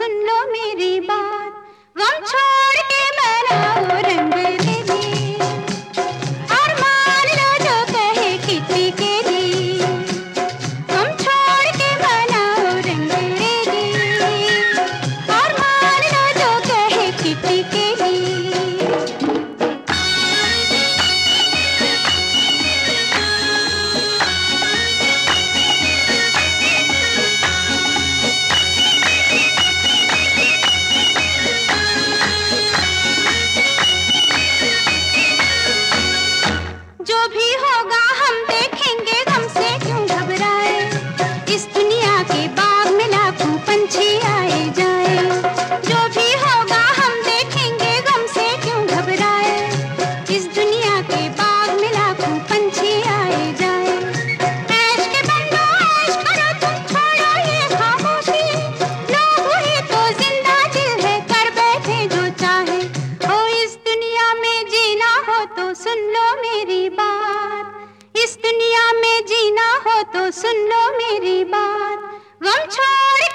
सुन लो मेरी बात, गम छोड़ के मनाओ रंग रेली, और मान लो जो कहे किसी के लिए। गम छोड़ के मनाओ रंग रेली, और मान लो जो कहे किसी के लिए। जो भी होगा हम देखेंगे, गम से क्यों घबराए। इस दुनिया के बाग में लाखों पंछी आए जाए। जो भी होगा हम देखेंगे, गम से क्यों घबराए। इस दुनिया के बाग में लाखों पंछी आए जाए। ऐश के बंदो ऐश करो, तुम छोड़ो ये खामोशी। लोग हुए तो जिंदा दिल है, कर बैठे जो चाहे। ओ इस दुनिया में जीना हो तो सुन लो मेरी बात, इस दुनिया में जीना हो तो सुन लो मेरी बात, गम छोड़